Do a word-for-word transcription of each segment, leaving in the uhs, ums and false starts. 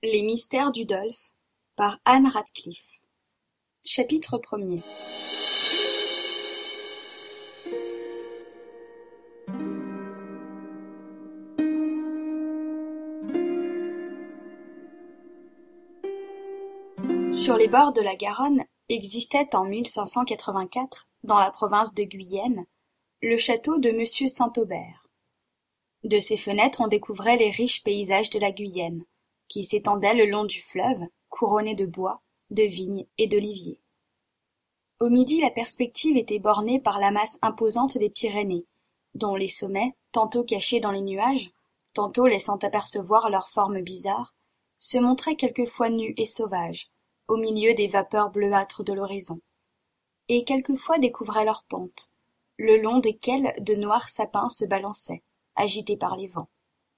Les mystères du Dolph par Anne Radcliffe. Chapitre premier. Sur les bords de la Garonne existait en mille cinq cent quatre-vingt-quatre, dans la province de Guyenne, le château de Monsieur Saint-Aubert. De ses fenêtres on découvrait les riches paysages de la Guyenne, qui s'étendaient le long du fleuve, couronnés de bois, de vignes et d'oliviers. Au midi, la perspective était bornée par la masse imposante des Pyrénées, dont les sommets, tantôt cachés dans les nuages, tantôt laissant apercevoir leurs formes bizarres, se montraient quelquefois nus et sauvages, au milieu des vapeurs bleuâtres de l'horizon, et quelquefois découvraient leurs pentes, le long desquelles de noirs sapins se balançaient, agités par les vents.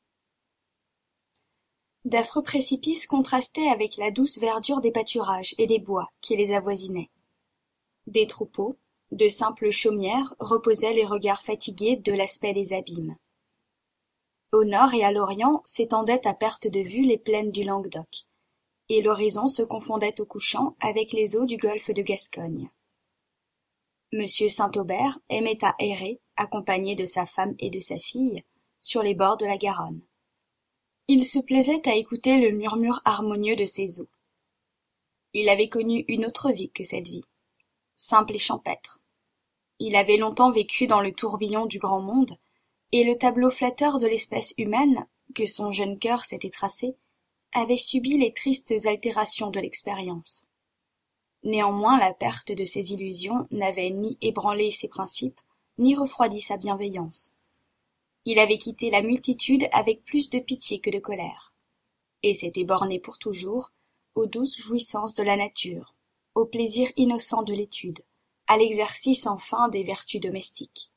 D'affreux précipices contrastaient avec la douce verdure des pâturages et des bois qui les avoisinaient. Des troupeaux, de simples chaumières, reposaient les regards fatigués de l'aspect des abîmes. Au nord et à l'orient s'étendaient à perte de vue les plaines du Languedoc, et l'horizon se confondait au couchant avec les eaux du golfe de Gascogne. Monsieur Saint-Aubert aimait à errer, accompagné de sa femme et de sa fille, sur les bords de la Garonne. Il se plaisait à écouter le murmure harmonieux de ces eaux. Il avait connu une autre vie que cette vie, simple et champêtre. Il avait longtemps vécu dans le tourbillon du grand monde, et le tableau flatteur de l'espèce humaine, que son jeune cœur s'était tracé, avait subi les tristes altérations de l'expérience. Néanmoins, la perte de ses illusions n'avait ni ébranlé ses principes, ni refroidi sa bienveillance. Il avait quitté la multitude avec plus de pitié que de colère, et s'était borné pour toujours aux douces jouissances de la nature, au plaisir innocent de l'étude, à l'exercice sans fin des vertus domestiques.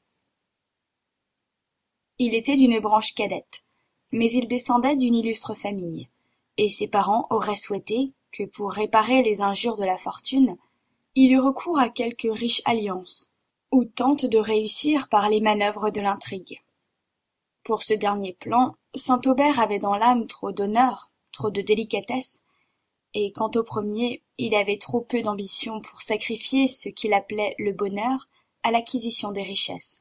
Il était d'une branche cadette, mais il descendait d'une illustre famille, et ses parents auraient souhaité que, pour réparer les injures de la fortune, il eût recours à quelque riche alliance, ou tente de réussir par les manœuvres de l'intrigue. Pour ce dernier plan, Saint-Aubert avait dans l'âme trop d'honneur, trop de délicatesse, et quant au premier, il avait trop peu d'ambition pour sacrifier ce qu'il appelait le bonheur à l'acquisition des richesses.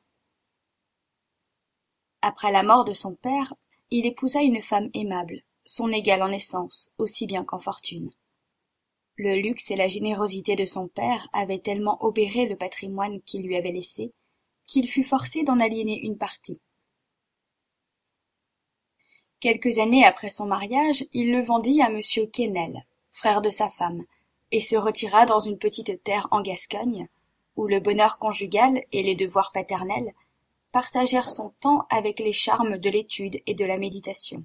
Après la mort de son père, il épousa une femme aimable, son égale en essence, aussi bien qu'en fortune. Le luxe et la générosité de son père avaient tellement obéré le patrimoine qu'il lui avait laissé, qu'il fut forcé d'en aliéner une partie. Quelques années après son mariage, il le vendit à monsieur Quesnel, frère de sa femme, et se retira dans une petite terre en Gascogne, où le bonheur conjugal et les devoirs paternels partagèrent son temps avec les charmes de l'étude et de la méditation.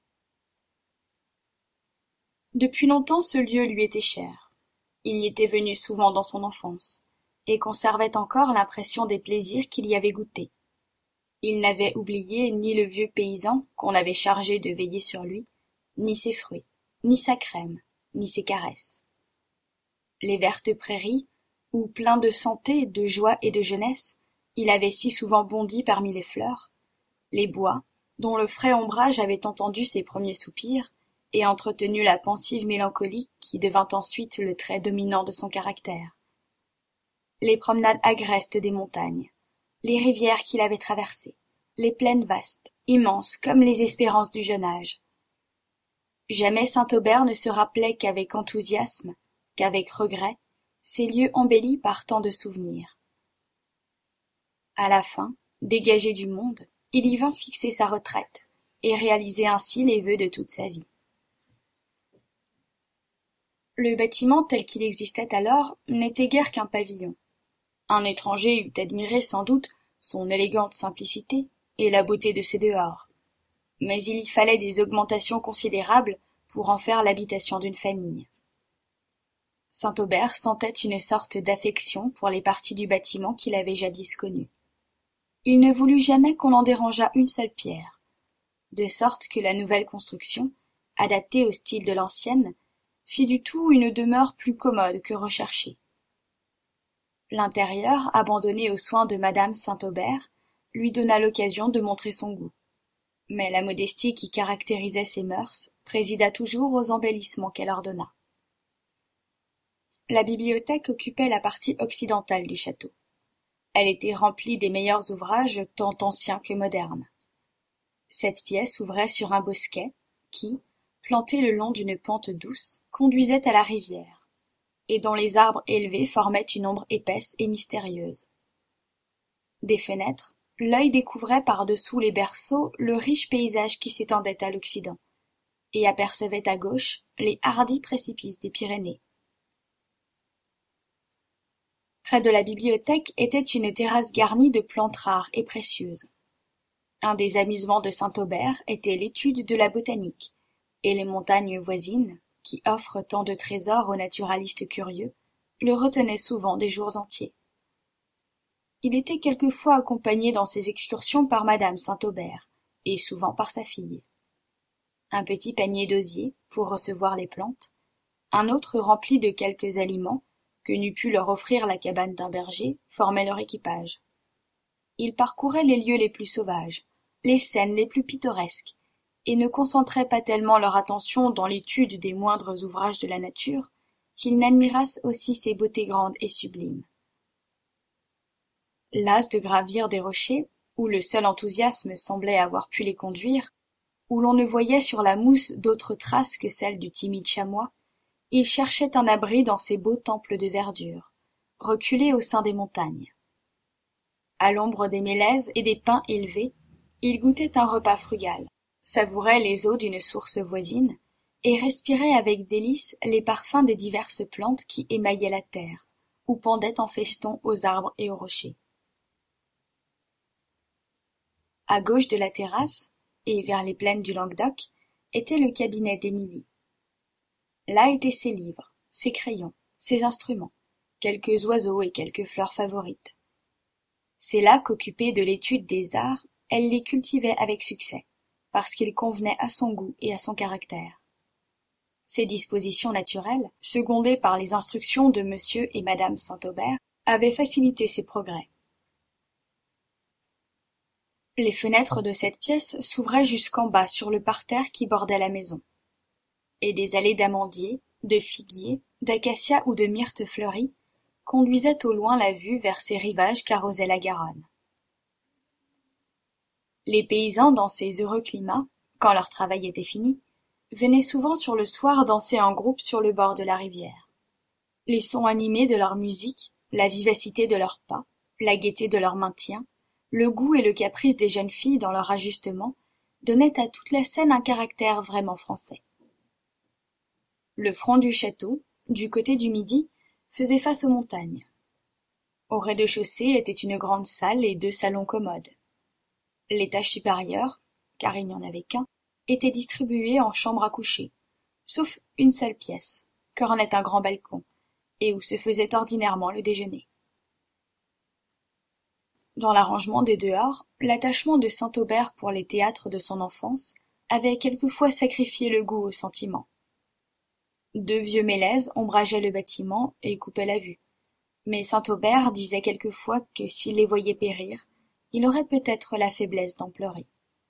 Depuis longtemps ce lieu lui était cher. Il y était venu souvent dans son enfance, et conservait encore l'impression des plaisirs qu'il y avait goûtés. Il n'avait oublié ni le vieux paysan qu'on avait chargé de veiller sur lui, ni ses fruits, ni sa crème, ni ses caresses. Les vertes prairies, où, plein de santé, de joie et de jeunesse, il avait si souvent bondi parmi les fleurs, les bois, dont le frais ombrage avait entendu ses premiers soupirs, et entretenu la pensive mélancolie qui devint ensuite le trait dominant de son caractère. Les promenades agrestes des montagnes, les rivières qu'il avait traversées, les plaines vastes, immenses comme les espérances du jeune âge. Jamais Saint-Aubert ne se rappelait qu'avec enthousiasme, qu'avec regret, ces lieux embellis par tant de souvenirs. À la fin, dégagé du monde, il y vint fixer sa retraite, et réaliser ainsi les vœux de toute sa vie. Le bâtiment tel qu'il existait alors n'était guère qu'un pavillon. Un étranger eût admiré sans doute son élégante simplicité et la beauté de ses dehors, mais il y fallait des augmentations considérables pour en faire l'habitation d'une famille. Saint-Aubert sentait une sorte d'affection pour les parties du bâtiment qu'il avait jadis connues. Il ne voulut jamais qu'on en dérangeât une seule pierre, de sorte que la nouvelle construction, adaptée au style de l'ancienne, fit du tout une demeure plus commode que recherchée. L'intérieur, abandonné aux soins de madame Saint-Aubert, lui donna l'occasion de montrer son goût. Mais la modestie qui caractérisait ses mœurs présida toujours aux embellissements qu'elle ordonna. La bibliothèque occupait la partie occidentale du château. Elle était remplie des meilleurs ouvrages tant anciens que modernes. Cette pièce ouvrait sur un bosquet qui, planté le long d'une pente douce, conduisait à la rivière, et dont les arbres élevés formaient une ombre épaisse et mystérieuse. Des fenêtres, l'œil découvrait par-dessous les berceaux le riche paysage qui s'étendait à l'Occident, et apercevait à gauche les hardis précipices des Pyrénées. Près de la bibliothèque était une terrasse garnie de plantes rares et précieuses. Un des amusements de Saint-Aubert était l'étude de la botanique, et les montagnes voisines, qui offrent tant de trésors aux naturalistes curieux, le retenaient souvent des jours entiers. Il était quelquefois accompagné dans ses excursions par madame Saint-Aubert, et souvent par sa fille. Un petit panier d'osier, pour recevoir les plantes, un autre rempli de quelques aliments, que n'eût pu leur offrir la cabane d'un berger, formait leur équipage. Ils parcouraient les lieux les plus sauvages, les scènes les plus pittoresques, et ne concentraient pas tellement leur attention dans l'étude des moindres ouvrages de la nature, qu'ils n'admirassent aussi ses beautés grandes et sublimes. Las de gravir des rochers, où le seul enthousiasme semblait avoir pu les conduire, où l'on ne voyait sur la mousse d'autres traces que celles du timide chamois, ils cherchaient un abri dans ces beaux temples de verdure, reculés au sein des montagnes. À l'ombre des mélèzes et des pins élevés, ils goûtaient un repas frugal, savouraient les eaux d'une source voisine, et respiraient avec délice les parfums des diverses plantes qui émaillaient la terre, ou pendaient en feston aux arbres et aux rochers. À gauche de la terrasse, et vers les plaines du Languedoc, était le cabinet d'Émilie. Là étaient ses livres, ses crayons, ses instruments, quelques oiseaux et quelques fleurs favorites. C'est là qu'occupée de l'étude des arts, elle les cultivait avec succès, parce qu'ils convenaient à son goût et à son caractère. Ses dispositions naturelles, secondées par les instructions de monsieur et madame Saint-Aubert, avaient facilité ses progrès. Les fenêtres de cette pièce s'ouvraient jusqu'en bas sur le parterre qui bordait la maison. Et des allées d'amandiers, de figuiers, d'acacias ou de myrtes fleuries conduisaient au loin la vue vers ces rivages qu'arrosait la Garonne. Les paysans dans ces heureux climats, quand leur travail était fini, venaient souvent sur le soir danser en groupe sur le bord de la rivière. Les sons animés de leur musique, la vivacité de leurs pas, la gaieté de leur maintien, le goût et le caprice des jeunes filles dans leur ajustement donnaient à toute la scène un caractère vraiment français. Le front du château, du côté du midi, faisait face aux montagnes. Au rez-de-chaussée était une grande salle et deux salons commodes. L'étage supérieur, car il n'y en avait qu'un, était distribué en chambres à coucher, sauf une seule pièce, qu'ornait un grand balcon, et où se faisait ordinairement le déjeuner. Dans l'arrangement des dehors, l'attachement de Saint-Aubert pour les théâtres de son enfance avait quelquefois sacrifié le goût au sentiment. Deux vieux mélèzes ombrageaient le bâtiment et coupaient la vue, mais Saint-Aubert disait quelquefois que s'il les voyait périr, il aurait peut-être la faiblesse d'en pleurer.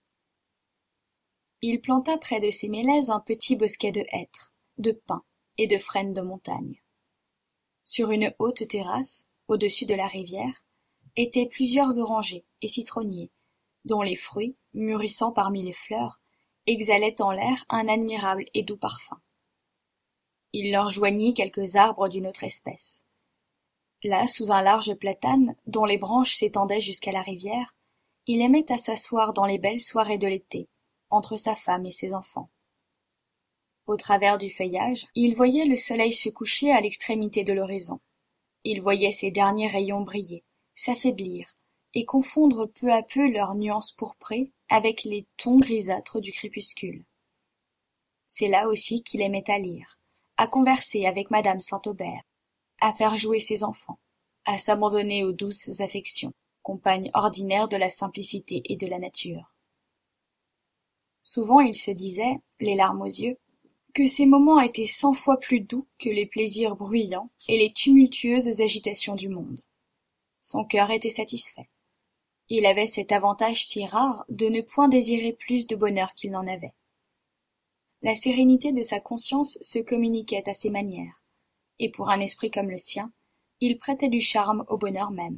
Il planta près de ces mélèzes un petit bosquet de hêtres, de pins et de frênes de montagne. Sur une haute terrasse, au-dessus de la rivière, étaient plusieurs orangers et citronniers, dont les fruits, mûrissant parmi les fleurs, exhalaient en l'air un admirable et doux parfum. Il leur joignit quelques arbres d'une autre espèce. Là, sous un large platane, dont les branches s'étendaient jusqu'à la rivière, il aimait à s'asseoir dans les belles soirées de l'été, entre sa femme et ses enfants. Au travers du feuillage, il voyait le soleil se coucher à l'extrémité de l'horizon. Il voyait ses derniers rayons briller, s'affaiblir, et confondre peu à peu leurs nuances pourprées avec les tons grisâtres du crépuscule. C'est là aussi qu'il aimait à lire, à converser avec madame Saint-Aubert, à faire jouer ses enfants, à s'abandonner aux douces affections, compagnes ordinaires de la simplicité et de la nature. Souvent il se disait, les larmes aux yeux, que ces moments étaient cent fois plus doux que les plaisirs bruyants et les tumultueuses agitations du monde. Son cœur était satisfait. Il avait cet avantage si rare de ne point désirer plus de bonheur qu'il n'en avait. La sérénité de sa conscience se communiquait à ses manières, et pour un esprit comme le sien, il prêtait du charme au bonheur même.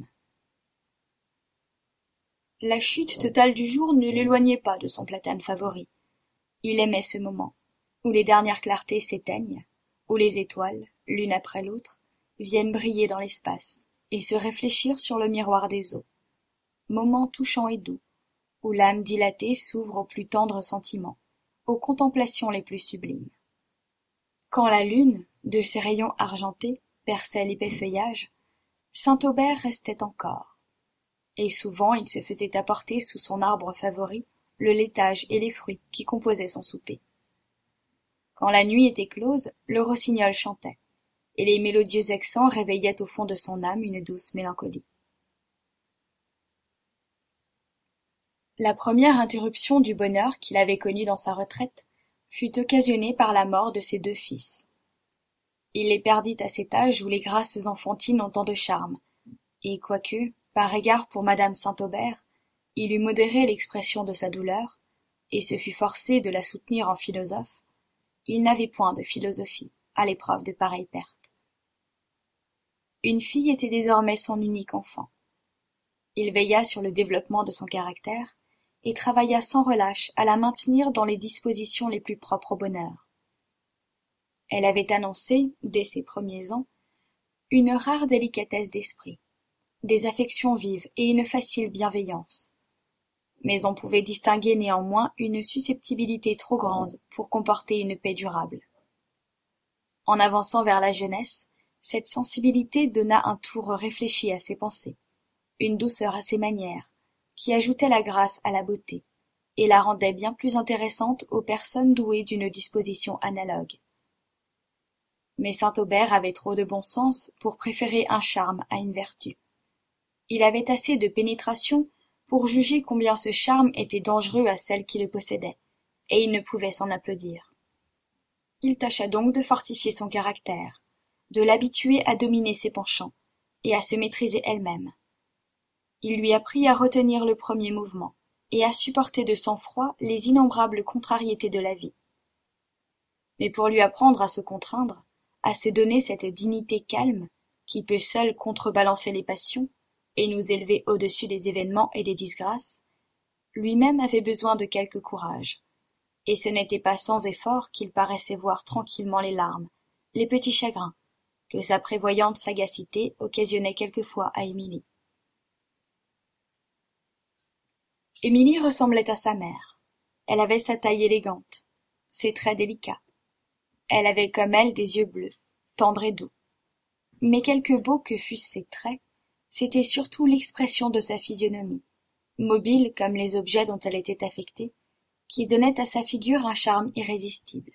La chute totale du jour ne l'éloignait pas de son platane favori. Il aimait ce moment, où les dernières clartés s'éteignent, où les étoiles, l'une après l'autre, viennent briller dans l'espace et se réfléchir sur le miroir des eaux. Moment touchant et doux, où l'âme dilatée s'ouvre aux plus tendres sentiments, aux contemplations les plus sublimes. Quand la lune, de ses rayons argentés, perçait l'épais feuillage, Saint-Aubert restait encore. Et souvent il se faisait apporter sous son arbre favori le laitage et les fruits qui composaient son souper. Quand la nuit était close, le rossignol chantait, et les mélodieux accents réveillaient au fond de son âme une douce mélancolie. La première interruption du bonheur qu'il avait connu dans sa retraite fut occasionnée par la mort de ses deux fils. Il les perdit à cet âge où les grâces enfantines ont tant de charme, et quoique, par égard pour madame Saint-Aubert, il eût modéré l'expression de sa douleur, et se fût forcé de la soutenir en philosophe, il n'avait point de philosophie à l'épreuve de pareille perte. Une fille était désormais son unique enfant. Il veilla sur le développement de son caractère, et travailla sans relâche à la maintenir dans les dispositions les plus propres au bonheur. Elle avait annoncé, dès ses premiers ans, une rare délicatesse d'esprit, des affections vives et une facile bienveillance. Mais on pouvait distinguer néanmoins une susceptibilité trop grande pour comporter une paix durable. En avançant vers la jeunesse, cette sensibilité donna un tour réfléchi à ses pensées, une douceur à ses manières, qui ajoutait la grâce à la beauté, et la rendait bien plus intéressante aux personnes douées d'une disposition analogue. Mais Saint-Aubert avait trop de bon sens pour préférer un charme à une vertu. Il avait assez de pénétration pour juger combien ce charme était dangereux à celle qui le possédait, et il ne pouvait s'en applaudir. Il tâcha donc de fortifier son caractère, de l'habituer à dominer ses penchants, et à se maîtriser elle-même. Il lui apprit à retenir le premier mouvement, et à supporter de sang-froid les innombrables contrariétés de la vie. Mais pour lui apprendre à se contraindre, à se donner cette dignité calme, qui peut seule contrebalancer les passions, et nous élever au-dessus des événements et des disgrâces, lui-même avait besoin de quelque courage, et ce n'était pas sans effort qu'il paraissait voir tranquillement les larmes, les petits chagrins, que sa prévoyante sagacité occasionnait quelquefois à Émilie. Émilie ressemblait à sa mère. Elle avait sa taille élégante, ses traits délicats. Elle avait comme elle des yeux bleus, tendres et doux. Mais quelque beaux que fussent ses traits, c'était surtout l'expression de sa physionomie, mobile comme les objets dont elle était affectée, qui donnait à sa figure un charme irrésistible.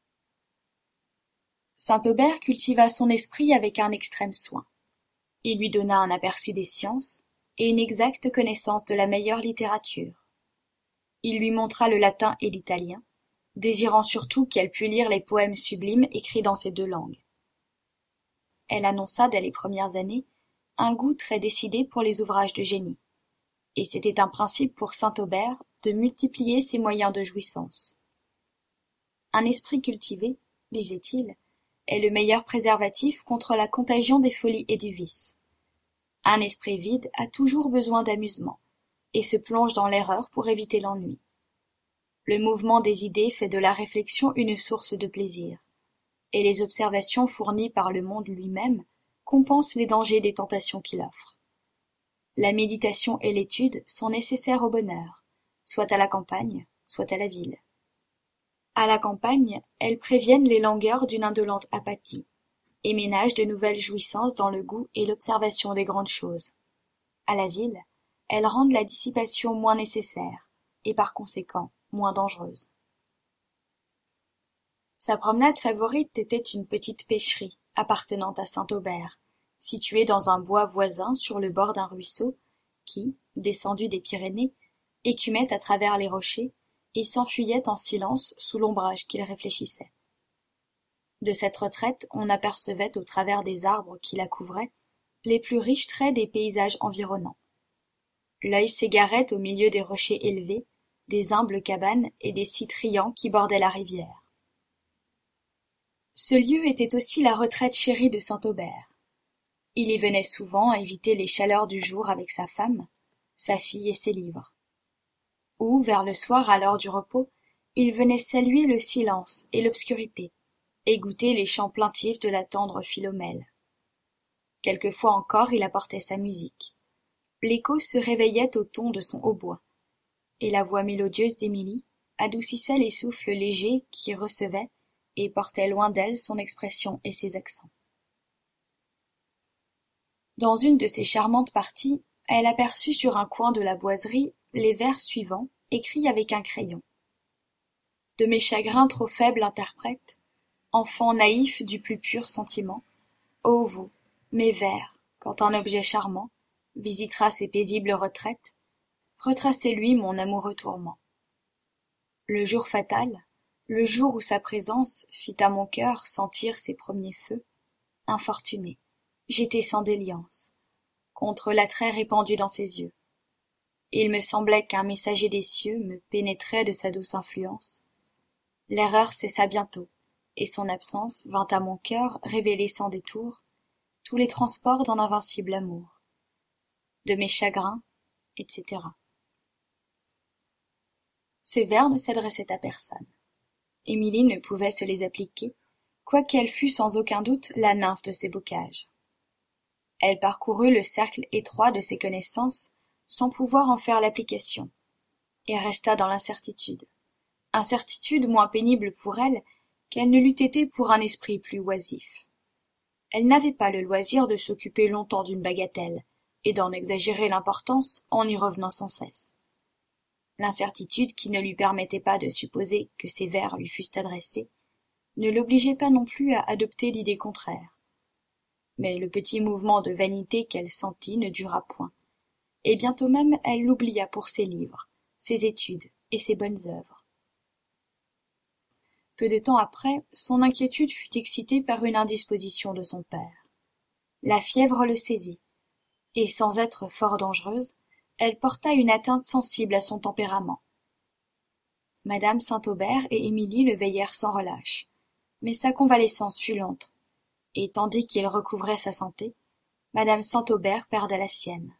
Saint-Aubert cultiva son esprit avec un extrême soin. Il lui donna un aperçu des sciences et une exacte connaissance de la meilleure littérature. Il lui montra le latin et l'italien, désirant surtout qu'elle pût lire les poèmes sublimes écrits dans ces deux langues. Elle annonça dès les premières années un goût très décidé pour les ouvrages de génie, et c'était un principe pour Saint-Aubert de multiplier ses moyens de jouissance. Un esprit cultivé, disait-il, est le meilleur préservatif contre la contagion des folies et du vice. Un esprit vide a toujours besoin d'amusement, et se plonge dans l'erreur pour éviter l'ennui. Le mouvement des idées fait de la réflexion une source de plaisir, et les observations fournies par le monde lui-même compensent les dangers des tentations qu'il offre. La méditation et l'étude sont nécessaires au bonheur, soit à la campagne, soit à la ville. À la campagne, elles préviennent les langueurs d'une indolente apathie, et ménagent de nouvelles jouissances dans le goût et l'observation des grandes choses. À la ville, elles rendent la dissipation moins nécessaire, et par conséquent moins dangereuse. Sa promenade favorite était une petite pêcherie appartenant à Saint-Aubert, située dans un bois voisin sur le bord d'un ruisseau qui, descendu des Pyrénées, écumait à travers les rochers et s'enfuyait en silence sous l'ombrage qu'il réfléchissait. De cette retraite on apercevait au travers des arbres qui la couvraient les plus riches traits des paysages environnants. L'œil s'égarait au milieu des rochers élevés, des humbles cabanes et des sites riants qui bordaient la rivière. Ce lieu était aussi la retraite chérie de Saint-Aubert. Il y venait souvent éviter les chaleurs du jour avec sa femme, sa fille et ses livres. Ou, vers le soir à l'heure du repos, il venait saluer le silence et l'obscurité, et goûter les chants plaintifs de la tendre Philomèle. Quelquefois encore il apportait sa musique. L'écho se réveillait au ton de son hautbois, et la voix mélodieuse d'Émilie adoucissait les souffles légers qui recevaient et portaient loin d'elle son expression et ses accents. Dans une de ces charmantes parties, elle aperçut sur un coin de la boiserie les vers suivants, écrits avec un crayon. De mes chagrins trop faibles interprète, enfants naïfs du plus pur sentiment, ô vous, mes vers, quand un objet charmant visitera ces paisibles retraites, retracez-lui mon amoureux tourment. Le jour fatal, le jour où sa présence fit à mon cœur sentir ses premiers feux, infortuné, j'étais sans déliance, contre l'attrait répandu dans ses yeux. Il me semblait qu'un messager des cieux me pénétrait de sa douce influence. L'erreur cessa bientôt, et son absence vint à mon cœur révéler sans détour tous les transports d'un invincible amour. De mes chagrins, et cetera. Ces vers ne s'adressaient à personne. Émilie ne pouvait se les appliquer, quoiqu'elle fût sans aucun doute la nymphe de ses bocages. Elle parcourut le cercle étroit de ses connaissances sans pouvoir en faire l'application, et resta dans l'incertitude. Incertitude moins pénible pour elle qu'elle ne l'eût été pour un esprit plus oisif. Elle n'avait pas le loisir de s'occuper longtemps d'une bagatelle, et d'en exagérer l'importance en y revenant sans cesse. L'incertitude qui ne lui permettait pas de supposer que ces vers lui fussent adressés ne l'obligeait pas non plus à adopter l'idée contraire. Mais le petit mouvement de vanité qu'elle sentit ne dura point, et bientôt même elle l'oublia pour ses livres, ses études et ses bonnes œuvres. Peu de temps après, son inquiétude fut excitée par une indisposition de son père. La fièvre le saisit, et sans être fort dangereuse, elle porta une atteinte sensible à son tempérament. Madame Saint-Aubert et Émilie le veillèrent sans relâche, mais sa convalescence fut lente, et tandis qu'il recouvrait sa santé, Madame Saint-Aubert perdait la sienne.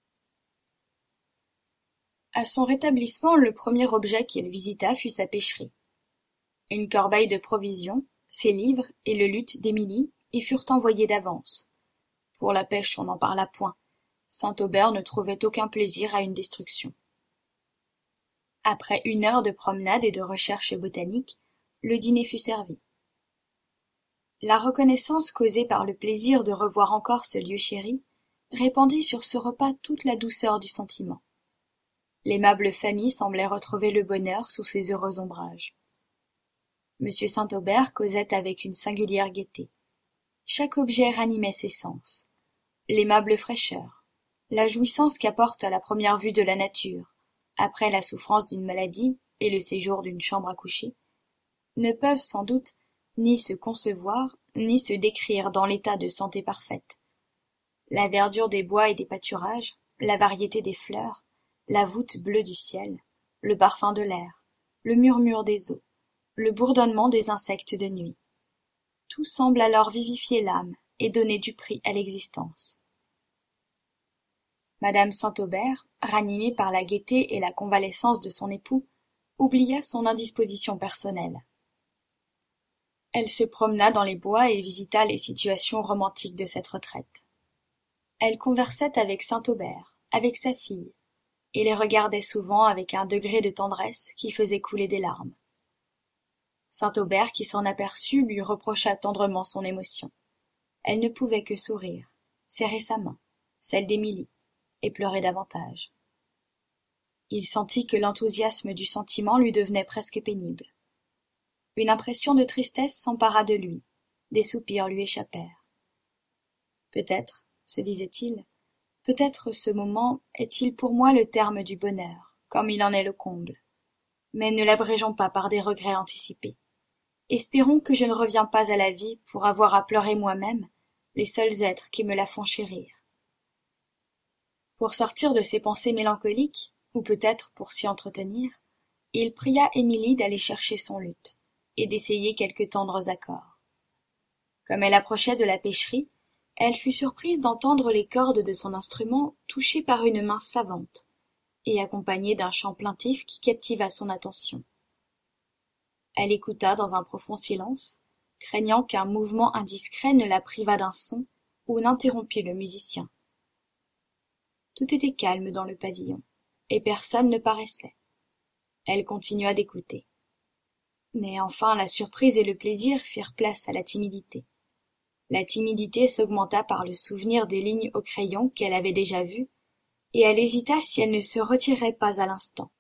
À son rétablissement, le premier objet qu'il visita fut sa pêcherie. Une corbeille de provisions, ses livres et le luth d'Émilie y furent envoyés d'avance. Pour la pêche, on n'en parla point. Saint-Aubert ne trouvait aucun plaisir à une destruction. Après une heure de promenade et de recherches botaniques, le dîner fut servi. La reconnaissance causée par le plaisir de revoir encore ce lieu chéri répandit sur ce repas toute la douceur du sentiment. L'aimable famille semblait retrouver le bonheur sous ses heureux ombrages. Monsieur Saint-Aubert causait avec une singulière gaieté. Chaque objet ranimait ses sens. L'aimable fraîcheur, la jouissance qu'apporte à la première vue de la nature, après la souffrance d'une maladie et le séjour d'une chambre à coucher, ne peuvent sans doute ni se concevoir, ni se décrire dans l'état de santé parfaite. La verdure des bois et des pâturages, la variété des fleurs, la voûte bleue du ciel, le parfum de l'air, le murmure des eaux, le bourdonnement des insectes de nuit. Tout semble alors vivifier l'âme et donner du prix à l'existence. Madame Saint-Aubert, ranimée par la gaieté et la convalescence de son époux, oublia son indisposition personnelle. Elle se promena dans les bois et visita les situations romantiques de cette retraite. Elle conversait avec Saint-Aubert, avec sa fille, et les regardait souvent avec un degré de tendresse qui faisait couler des larmes. Saint-Aubert, qui s'en aperçut, lui reprocha tendrement son émotion. Elle ne pouvait que sourire, serrer sa main, celle d'Émilie, et pleurer davantage. Il sentit que l'enthousiasme du sentiment lui devenait presque pénible. Une impression de tristesse s'empara de lui, des soupirs lui échappèrent. Peut-être, se disait-il, peut-être ce moment est-il pour moi le terme du bonheur, comme il en est le comble. Mais ne l'abrégeons pas par des regrets anticipés. Espérons que je ne reviens pas à la vie pour avoir à pleurer moi-même les seuls êtres qui me la font chérir. Pour sortir de ses pensées mélancoliques, ou peut-être pour s'y entretenir, il pria Émilie d'aller chercher son luth, et d'essayer quelques tendres accords. Comme elle approchait de la pêcherie, elle fut surprise d'entendre les cordes de son instrument touchées par une main savante, et accompagnées d'un chant plaintif qui captiva son attention. Elle écouta dans un profond silence, craignant qu'un mouvement indiscret ne la privât d'un son ou n'interrompît le musicien. Tout était calme dans le pavillon, et personne ne paraissait. Elle continua d'écouter. Mais enfin la surprise et le plaisir firent place à la timidité. La timidité s'augmenta par le souvenir des lignes au crayon qu'elle avait déjà vues, et elle hésita si elle ne se retirait pas à l'instant.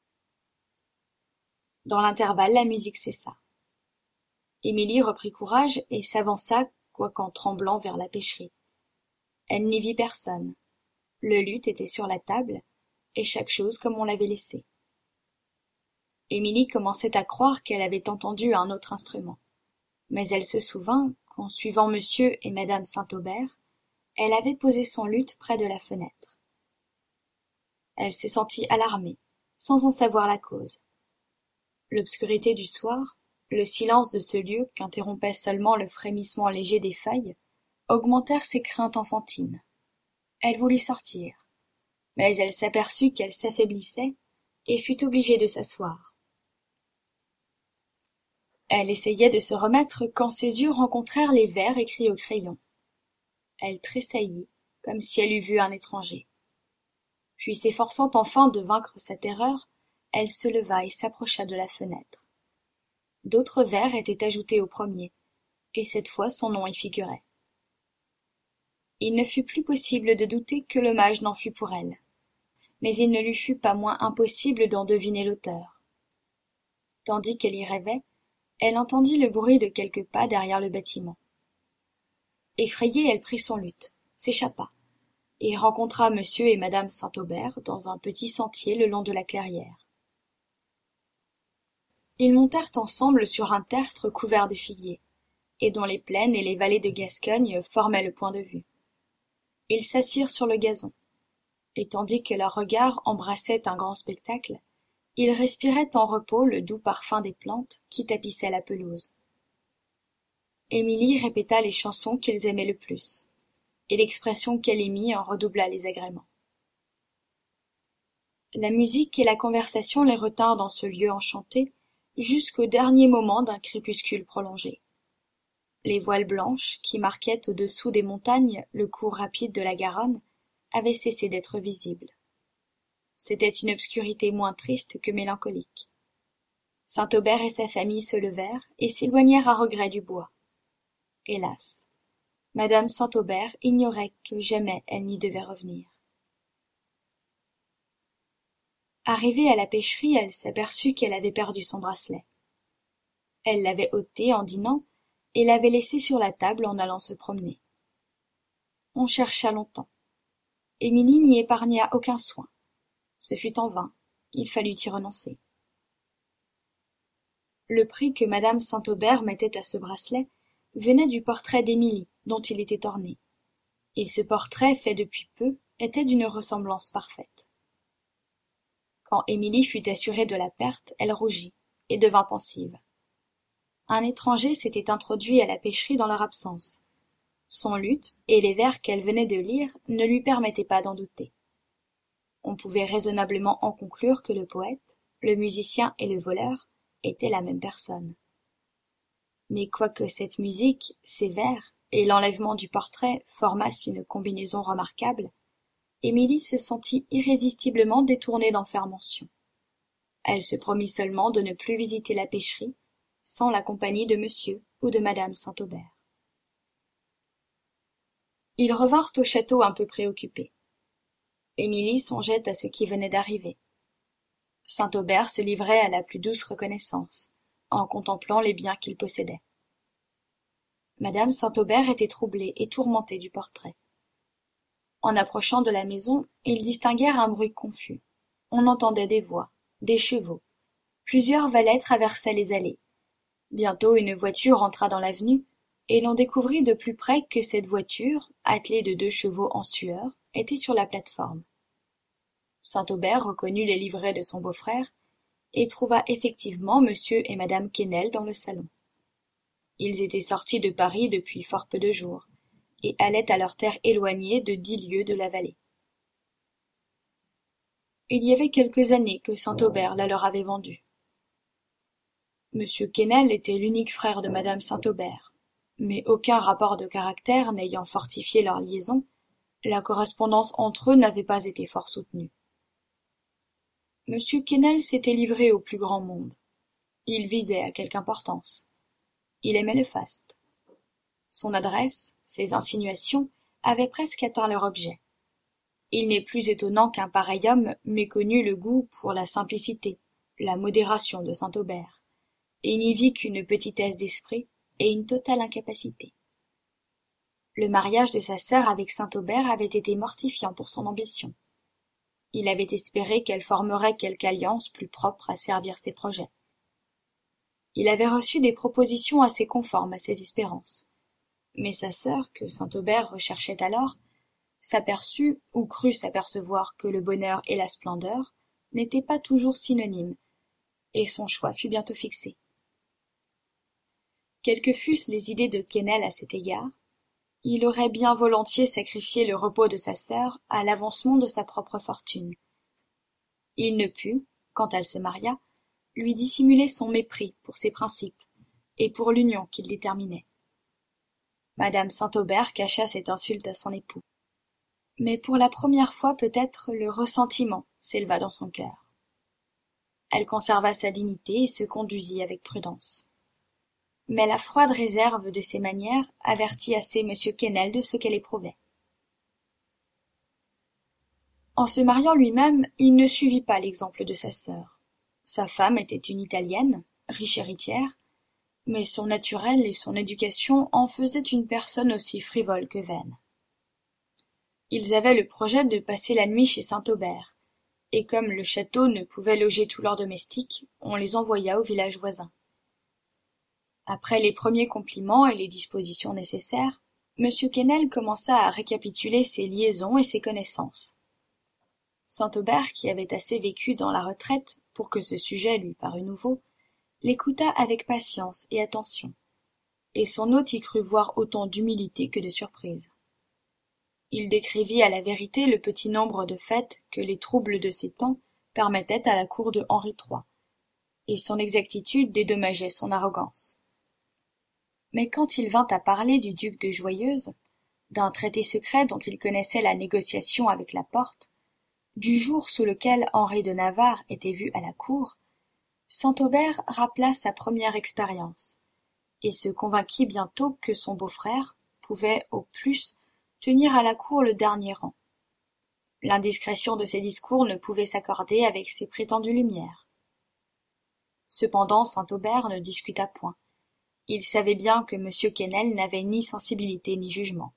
Dans l'intervalle, la musique cessa. Émilie reprit courage et s'avança, quoiqu'en tremblant, vers la pêcherie. Elle n'y vit personne. Le luth était sur la table, et chaque chose comme on l'avait laissé. Émilie commençait à croire qu'elle avait entendu un autre instrument, mais elle se souvint qu'en suivant monsieur et madame Saint-Aubert, elle avait posé son luth près de la fenêtre. Elle se sentit alarmée, sans en savoir la cause. L'obscurité du soir, le silence de ce lieu qu'interrompait seulement le frémissement léger des feuilles, augmentèrent ses craintes enfantines. Elle voulut sortir, mais elle s'aperçut qu'elle s'affaiblissait et fut obligée de s'asseoir. Elle essayait de se remettre quand ses yeux rencontrèrent les vers écrits au crayon. Elle tressaillit, comme si elle eût vu un étranger. Puis, s'efforçant enfin de vaincre sa terreur, elle se leva et s'approcha de la fenêtre. D'autres vers étaient ajoutés au premier, et cette fois son nom y figurait. Il ne fut plus possible de douter que l'hommage n'en fût pour elle, mais il ne lui fut pas moins impossible d'en deviner l'auteur. Tandis qu'elle y rêvait, elle entendit le bruit de quelques pas derrière le bâtiment. Effrayée, elle prit son luth, s'échappa, et rencontra monsieur et madame Saint-Aubert dans un petit sentier le long de la clairière. Ils montèrent ensemble sur un tertre couvert de figuiers, et dont les plaines et les vallées de Gascogne formaient le point de vue. Ils s'assirent sur le gazon, et tandis que leurs regards embrassaient un grand spectacle, ils respiraient en repos le doux parfum des plantes qui tapissaient la pelouse. Émilie répéta les chansons qu'ils aimaient le plus, et l'expression qu'elle y mit en redoubla les agréments. La musique et la conversation les retinrent dans ce lieu enchanté jusqu'au dernier moment d'un crépuscule prolongé. Les voiles blanches, qui marquaient au-dessous des montagnes le cours rapide de la Garonne, avaient cessé d'être visibles. C'était une obscurité moins triste que mélancolique. Saint-Aubert et sa famille se levèrent et s'éloignèrent à regret du bois. Hélas, madame Saint-Aubert ignorait que jamais elle n'y devait revenir. Arrivée à la pêcherie, elle s'aperçut qu'elle avait perdu son bracelet. Elle l'avait ôté en dînant et l'avait laissé sur la table en allant se promener. On chercha longtemps. Émilie n'y épargna aucun soin. Ce fut en vain, il fallut y renoncer. Le prix que madame Saint-Aubert mettait à ce bracelet venait du portrait d'Émilie, dont il était orné. Et ce portrait, fait depuis peu, était d'une ressemblance parfaite. Quand Émilie fut assurée de la perte, elle rougit, et devint pensive. Un étranger s'était introduit à la pêcherie dans leur absence. Son luth et les vers qu'elle venait de lire ne lui permettaient pas d'en douter. On pouvait raisonnablement en conclure que le poète, le musicien et le voleur étaient la même personne. Mais quoique cette musique, ces vers et l'enlèvement du portrait formassent une combinaison remarquable, Émilie se sentit irrésistiblement détournée d'en faire mention. Elle se promit seulement de ne plus visiter la pêcherie sans la compagnie de monsieur ou de madame Saint-Aubert. Ils revinrent au château un peu préoccupés. Émilie songeait à ce qui venait d'arriver. Saint-Aubert se livrait à la plus douce reconnaissance, en contemplant les biens qu'il possédait. Madame Saint-Aubert était troublée et tourmentée du portrait. En approchant de la maison, ils distinguèrent un bruit confus. On entendait des voix, des chevaux. Plusieurs valets traversaient les allées. Bientôt une voiture entra dans l'avenue, et l'on découvrit de plus près que cette voiture, attelée de deux chevaux en sueur, était sur la plate-forme. Saint-Aubert reconnut les livrets de son beau-frère, et trouva effectivement monsieur et madame Quesnel dans le salon. Ils étaient sortis de Paris depuis fort peu de jours, et allaient à leur terre éloignée de dix lieues de la vallée. Il y avait quelques années que Saint-Aubert la leur avait vendue. Monsieur Quesnel était l'unique frère de madame Saint-Aubert, mais aucun rapport de caractère n'ayant fortifié leur liaison, la correspondance entre eux n'avait pas été fort soutenue. Monsieur Quesnel s'était livré au plus grand monde. Il visait à quelque importance. Il aimait le faste. Son adresse, ses insinuations, avaient presque atteint leur objet. Il n'est plus étonnant qu'un pareil homme méconnût le goût pour la simplicité, la modération de Saint-Aubert, et n'y vit qu'une petitesse d'esprit et une totale incapacité. Le mariage de sa sœur avec Saint-Aubert avait été mortifiant pour son ambition. Il avait espéré qu'elle formerait quelque alliance plus propre à servir ses projets. Il avait reçu des propositions assez conformes à ses espérances. Mais sa sœur, que Saint-Aubert recherchait alors, s'aperçut, ou crut s'apercevoir que le bonheur et la splendeur n'étaient pas toujours synonymes, et son choix fut bientôt fixé. Quelles que fussent les idées de Quesnel à cet égard, il aurait bien volontiers sacrifié le repos de sa sœur à l'avancement de sa propre fortune. Il ne put, quand elle se maria, lui dissimuler son mépris pour ses principes et pour l'union qu'il déterminait. Madame Saint-Aubert cacha cette insulte à son époux. Mais pour la première fois peut-être le ressentiment s'éleva dans son cœur. Elle conserva sa dignité et se conduisit avec prudence. Mais la froide réserve de ses manières avertit assez monsieur Quesnel de ce qu'elle éprouvait. En se mariant lui-même, il ne suivit pas l'exemple de sa sœur. Sa femme était une Italienne, riche héritière, mais son naturel et son éducation en faisaient une personne aussi frivole que vaine. Ils avaient le projet de passer la nuit chez Saint-Aubert, et comme le château ne pouvait loger tous leurs domestiques, on les envoya au village voisin. Après les premiers compliments et les dispositions nécessaires, monsieur Quesnel commença à récapituler ses liaisons et ses connaissances. Saint-Aubert, qui avait assez vécu dans la retraite pour que ce sujet lui parût nouveau, l'écouta avec patience et attention, et son hôte y crut voir autant d'humilité que de surprise. Il décrivit à la vérité le petit nombre de fêtes que les troubles de ces temps permettaient à la cour de Henri trois, et son exactitude dédommageait son arrogance. Mais quand il vint à parler du duc de Joyeuse, d'un traité secret dont il connaissait la négociation avec la Porte, du jour sous lequel Henri de Navarre était vu à la cour, Saint-Aubert rappela sa première expérience, et se convainquit bientôt que son beau-frère pouvait, au plus, tenir à la cour le dernier rang. L'indiscrétion de ses discours ne pouvait s'accorder avec ses prétendues lumières. Cependant Saint-Aubert ne discuta point. Il savait bien que monsieur Quesnel n'avait ni sensibilité ni jugement.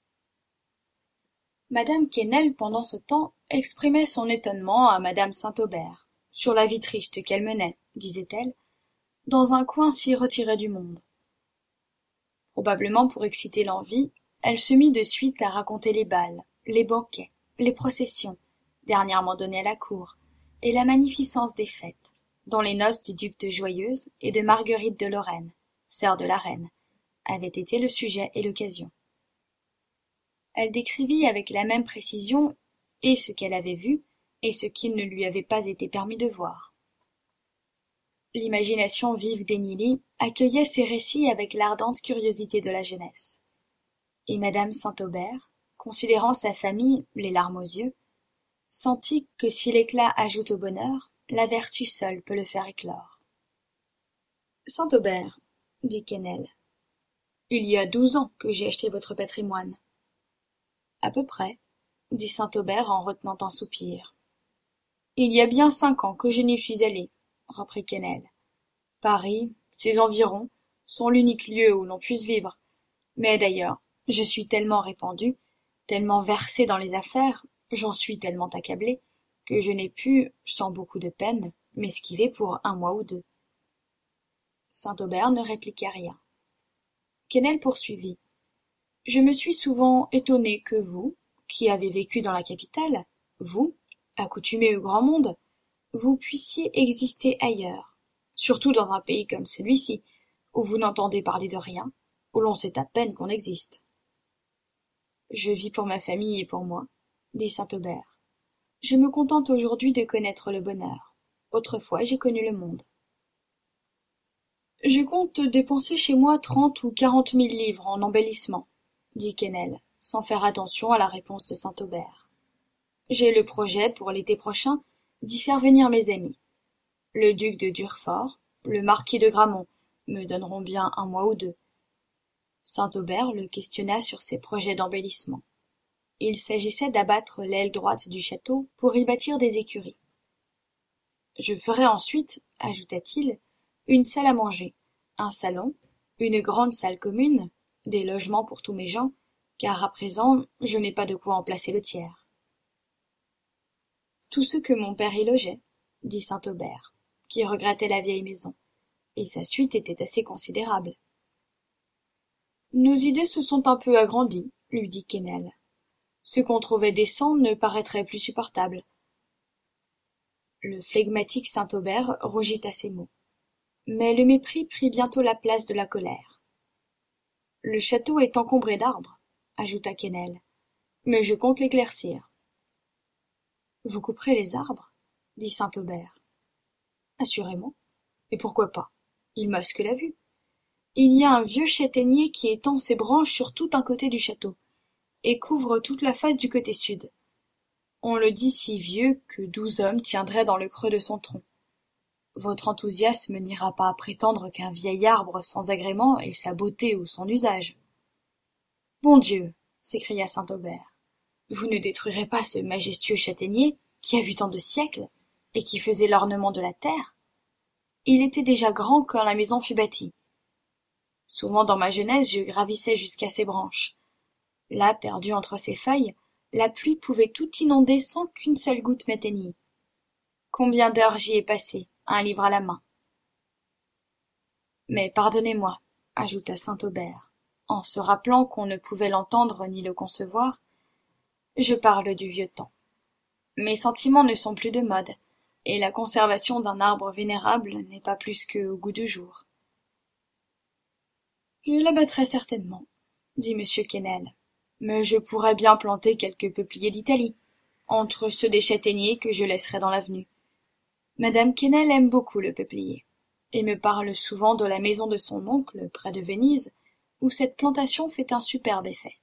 Madame Quesnel, pendant ce temps, exprimait son étonnement à madame Saint-Aubert, sur la vie triste qu'elle menait, disait-elle, dans un coin si retiré du monde. Probablement pour exciter l'envie, elle se mit de suite à raconter les bals, les banquets, les processions, dernièrement données à la cour, et la magnificence des fêtes, dont les noces du duc de Joyeuse et de Marguerite de Lorraine, sœur de la reine, avaient été le sujet et l'occasion. Elle décrivit avec la même précision et ce qu'elle avait vu et ce qu'il ne lui avait pas été permis de voir. L'imagination vive d'Émilie accueillait ces récits avec l'ardente curiosité de la jeunesse. Et madame Saint-Aubert, considérant sa famille, les larmes aux yeux, sentit que si l'éclat ajoute au bonheur, la vertu seule peut le faire éclore. Saint-Aubert, dit Quesnel, il y a douze ans que j'ai acheté votre patrimoine. À peu près, dit Saint-Aubert en retenant un soupir. Il y a bien cinq ans que je n'y suis allé, reprit Quesnel. Paris, ses environs, sont l'unique lieu où l'on puisse vivre. Mais d'ailleurs, je suis tellement répandu, tellement versé dans les affaires, j'en suis tellement accablé, que je n'ai pu, sans beaucoup de peine, m'esquiver pour un mois ou deux. Saint-Aubert ne répliqua rien. Quesnel poursuivit. Je me suis souvent étonné que vous, qui avez vécu dans la capitale, vous, accoutumé au grand monde, vous puissiez exister ailleurs, surtout dans un pays comme celui-ci, où vous n'entendez parler de rien, où l'on sait à peine qu'on existe. Je vis pour ma famille et pour moi, dit Saint-Aubert. Je me contente aujourd'hui de connaître le bonheur. Autrefois j'ai connu le monde. Je compte dépenser chez moi trente ou quarante mille livres en embellissement, dit Quesnel, sans faire attention à la réponse de Saint-Aubert. J'ai le projet, pour l'été prochain, d'y faire venir mes amis. Le duc de Durfort, le marquis de Gramont, me donneront bien un mois ou deux. Saint-Aubert le questionna sur ses projets d'embellissement. Il s'agissait d'abattre l'aile droite du château pour y bâtir des écuries. Je ferai ensuite, ajouta-t-il, une salle à manger, un salon, une grande salle commune, des logements pour tous mes gens, car à présent je n'ai pas de quoi en placer le tiers. Tous ceux que mon père y logeait, dit Saint-Aubert, qui regrettait la vieille maison, et sa suite était assez considérable. Nos idées se sont un peu agrandies, lui dit Quesnel. Ce qu'on trouvait décent ne paraîtrait plus supportable. Le flegmatique Saint-Aubert rougit à ces mots. Mais le mépris prit bientôt la place de la colère. Le château est encombré d'arbres, ajouta Quesnel, mais je compte l'éclaircir. Vous couperez les arbres, dit Saint-Aubert. Assurément. Et pourquoi pas? Il masque la vue. Il y a un vieux châtaignier qui étend ses branches sur tout un côté du château, et couvre toute la face du côté sud. On le dit si vieux que douze hommes tiendraient dans le creux de son tronc. Votre enthousiasme n'ira pas à prétendre qu'un vieil arbre sans agrément ait sa beauté ou son usage. Bon Dieu, s'écria Saint-Aubert, vous ne détruirez pas ce majestueux châtaignier qui a vu tant de siècles et qui faisait l'ornement de la terre? Il était déjà grand quand la maison fut bâtie. Souvent dans ma jeunesse je gravissais jusqu'à ses branches. Là, perdu entre ses feuilles, la pluie pouvait tout inonder sans qu'une seule goutte m'atteignît. Combien d'heures j'y ai passé, un livre à la main. Mais pardonnez-moi, ajouta Saint-Aubert, en se rappelant qu'on ne pouvait l'entendre ni le concevoir, je parle du vieux temps. Mes sentiments ne sont plus de mode, et la conservation d'un arbre vénérable n'est pas plus que au goût du jour. Je l'abattrai certainement, dit monsieur Quesnel, mais je pourrais bien planter quelques peupliers d'Italie, entre ceux des châtaigniers que je laisserai dans l'avenue. Madame Quesnel aime beaucoup le peuplier, et me parle souvent de la maison de son oncle, près de Venise, où cette plantation fait un superbe effet.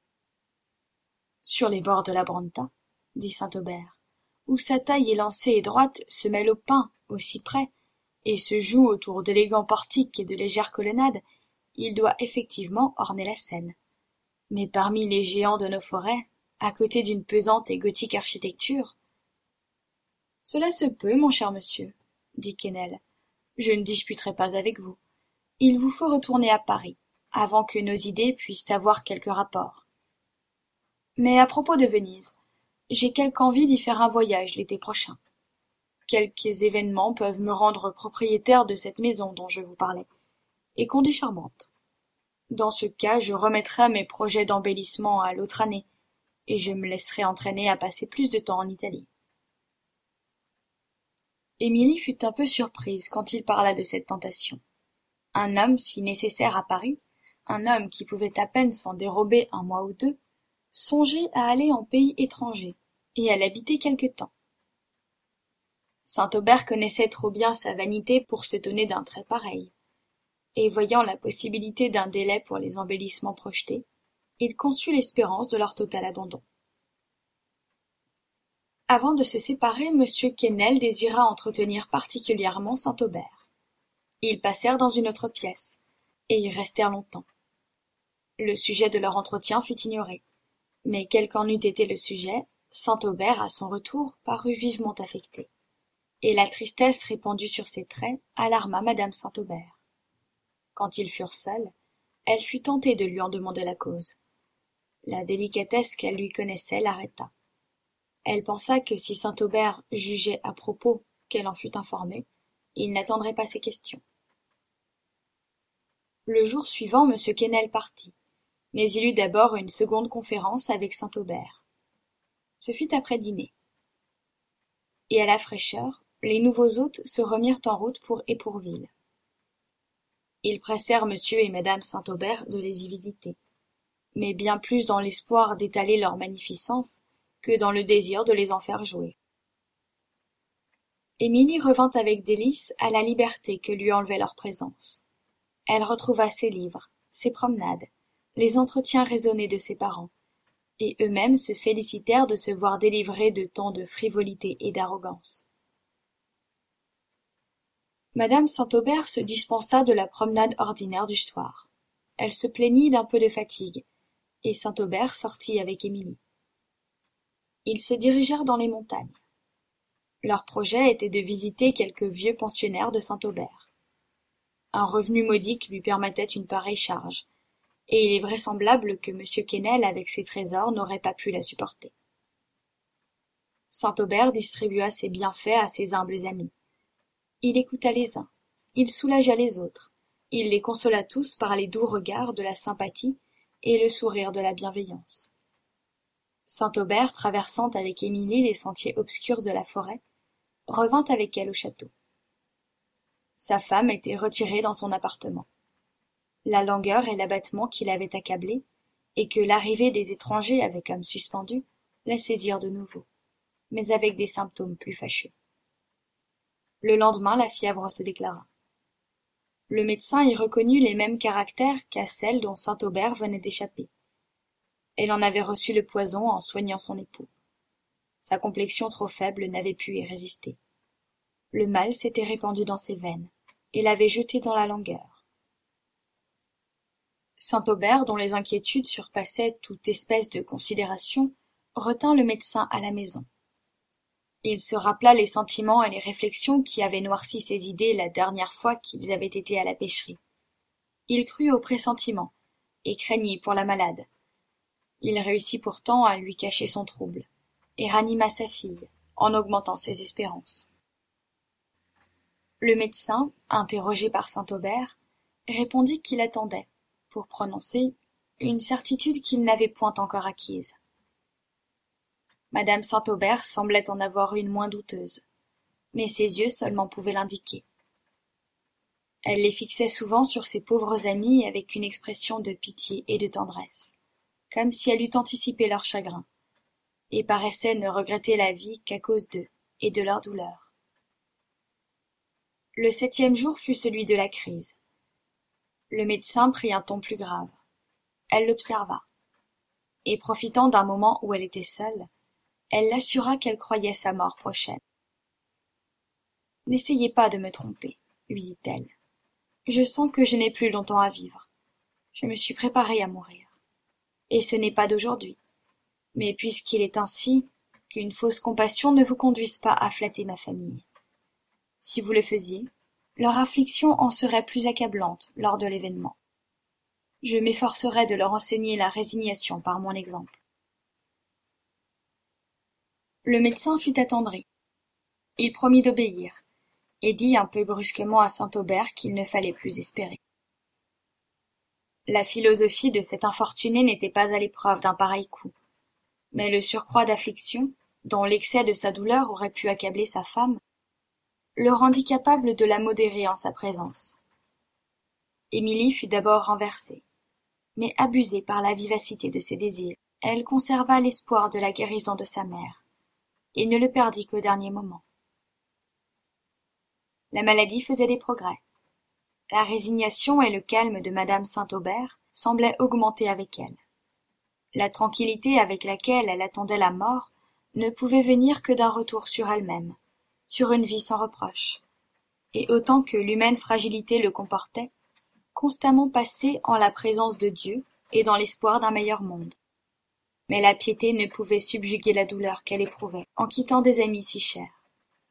Sur les bords de la Brenta, dit Saint-Aubert, où sa taille élancée et droite se mêle au pin, au cyprès, et se joue autour d'élégants portiques et de légères colonnades, il doit effectivement orner la scène. Mais parmi les géants de nos forêts, à côté d'une pesante et gothique architecture. Cela se peut, mon cher monsieur, dit Quesnel. Je ne disputerai pas avec vous. Il vous faut retourner à Paris, avant que nos idées puissent avoir quelque rapport. Mais à propos de Venise, j'ai quelque envie d'y faire un voyage l'été prochain. Quelques événements peuvent me rendre propriétaire de cette maison dont je vous parlais, et qu'on dit charmante. Dans ce cas, je remettrai mes projets d'embellissement à l'autre année, et je me laisserai entraîner à passer plus de temps en Italie. Émilie fut un peu surprise quand il parla de cette tentation. Un homme si nécessaire à Paris, un homme qui pouvait à peine s'en dérober un mois ou deux, songeait à aller en pays étranger, et à l'habiter quelque temps. Saint-Aubert connaissait trop bien sa vanité pour se donner d'un trait pareil, et voyant la possibilité d'un délai pour les embellissements projetés, il conçut l'espérance de leur total abandon. Avant de se séparer, M. Quesnel désira entretenir particulièrement Saint-Aubert. Ils passèrent dans une autre pièce, et y restèrent longtemps. Le sujet de leur entretien fut ignoré, mais quel qu'en eût été le sujet, Saint-Aubert, à son retour, parut vivement affecté, et la tristesse répandue sur ses traits alarma madame Saint-Aubert. Quand ils furent seuls, elle fut tentée de lui en demander la cause. La délicatesse qu'elle lui connaissait l'arrêta. Elle pensa que si Saint-Aubert jugeait à propos qu'elle en fût informée, il n'attendrait pas ses questions. Le jour suivant, M. Quesnel partit, mais il eut d'abord une seconde conférence avec Saint-Aubert. Ce fut après dîner. et à la fraîcheur, les nouveaux hôtes se remirent en route pour Épourville. Ils pressèrent monsieur et madame Saint-Aubert de les y visiter, mais bien plus dans l'espoir d'étaler leur magnificence que dans le désir de les en faire jouer. Émilie revint avec délices à la liberté que lui enlevait leur présence. Elle retrouva ses livres, ses promenades, les entretiens raisonnés de ses parents, et eux-mêmes se félicitèrent de se voir délivrés de tant de frivolité et d'arrogance. Madame Saint-Aubert se dispensa de la promenade ordinaire du soir. Elle se plaignit d'un peu de fatigue, et Saint-Aubert sortit avec Émilie. Ils se dirigèrent dans les montagnes. Leur projet était de visiter quelques vieux pensionnaires de Saint-Aubert. Un revenu modique lui permettait une pareille charge, et il est vraisemblable que M. Quesnel avec ses trésors n'aurait pas pu la supporter. Saint-Aubert distribua ses bienfaits à ses humbles amis. Il écouta les uns, il soulagea les autres, il les consola tous par les doux regards de la sympathie et le sourire de la bienveillance. Saint-Aubert, traversant avec Émilie les sentiers obscurs de la forêt, revint avec elle au château. Sa femme était retirée dans son appartement. La langueur et l'abattement qui l'avaient accablée, et que l'arrivée des étrangers avait comme suspendue, la saisirent de nouveau, mais avec des symptômes plus fâcheux. Le lendemain, la fièvre se déclara. Le médecin y reconnut les mêmes caractères qu'à celle dont Saint-Aubert venait d'échapper. Elle en avait reçu le poison en soignant son époux. Sa complexion trop faible n'avait pu y résister. Le mal s'était répandu dans ses veines, et l'avait jeté dans la langueur. Saint-Aubert, dont les inquiétudes surpassaient toute espèce de considération, retint le médecin à la maison. Il se rappela les sentiments et les réflexions qui avaient noirci ses idées la dernière fois qu'ils avaient été à la pêcherie. Il crut au pressentiment, et craignit pour la malade. Il réussit pourtant à lui cacher son trouble, et ranima sa fille, en augmentant ses espérances. Le médecin, interrogé par Saint-Aubert, répondit qu'il attendait, pour prononcer, une certitude qu'il n'avait point encore acquise. Madame Saint-Aubert semblait en avoir une moins douteuse, mais ses yeux seulement pouvaient l'indiquer. Elle les fixait souvent sur ses pauvres amis avec une expression de pitié et de tendresse, comme si elle eût anticipé leur chagrin, et paraissait ne regretter la vie qu'à cause d'eux et de leur douleur. Le septième jour fut celui de la crise. Le médecin prit un ton plus grave. Elle l'observa, et profitant d'un moment où elle était seule, elle l'assura qu'elle croyait sa mort prochaine. « N'essayez pas de me tromper, lui dit-elle. Je sens que je n'ai plus longtemps à vivre. Je me suis préparée à mourir. Et ce n'est pas d'aujourd'hui. Mais puisqu'il est ainsi, qu'une fausse compassion ne vous conduise pas à flatter ma famille. Si vous le faisiez, leur affliction en serait plus accablante lors de l'événement. Je m'efforcerai de leur enseigner la résignation par mon exemple. » Le médecin fut attendri. Il promit d'obéir, et dit un peu brusquement à Saint-Aubert qu'il ne fallait plus espérer. La philosophie de cet infortuné n'était pas à l'épreuve d'un pareil coup, mais le surcroît d'affliction, dont l'excès de sa douleur aurait pu accabler sa femme, le rendit capable de la modérer en sa présence. Émilie fut d'abord renversée, mais abusée par la vivacité de ses désirs, elle conserva l'espoir de la guérison de sa mère, et ne le perdit qu'au dernier moment. La maladie faisait des progrès. La résignation et le calme de madame Saint-Aubert semblaient augmenter avec elle. La tranquillité avec laquelle elle attendait la mort ne pouvait venir que d'un retour sur elle-même, sur une vie sans reproche, et autant que l'humaine fragilité le comportait, constamment passée en la présence de Dieu et dans l'espoir d'un meilleur monde. Mais la piété ne pouvait subjuguer la douleur qu'elle éprouvait en quittant des amis si chers.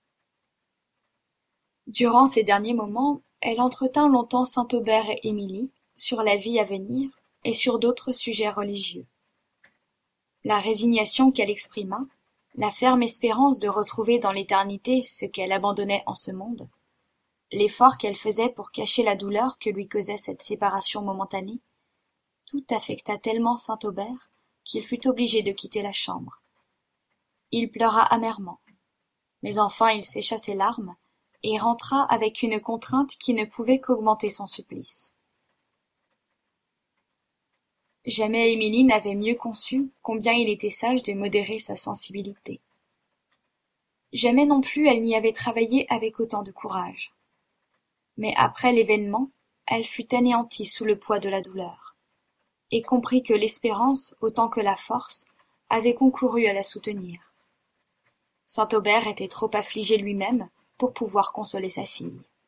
Durant ces derniers moments, elle entretint longtemps Saint-Aubert et Émilie sur la vie à venir et sur d'autres sujets religieux. La résignation qu'elle exprima, la ferme espérance de retrouver dans l'éternité ce qu'elle abandonnait en ce monde, l'effort qu'elle faisait pour cacher la douleur que lui causait cette séparation momentanée, tout affecta tellement Saint-Aubert qu'il fut obligé de quitter la chambre. Il pleura amèrement. Mais enfin il sécha ses larmes, et rentra avec une contrainte qui ne pouvait qu'augmenter son supplice. Jamais Émilie n'avait mieux conçu combien il était sage de modérer sa sensibilité. Jamais non plus elle n'y avait travaillé avec autant de courage. Mais après l'événement, elle fut anéantie sous le poids de la douleur, et comprit que l'espérance autant que la force avaient concouru à la soutenir. Saint-Aubert était trop affligé lui-même pour pouvoir consoler sa fille.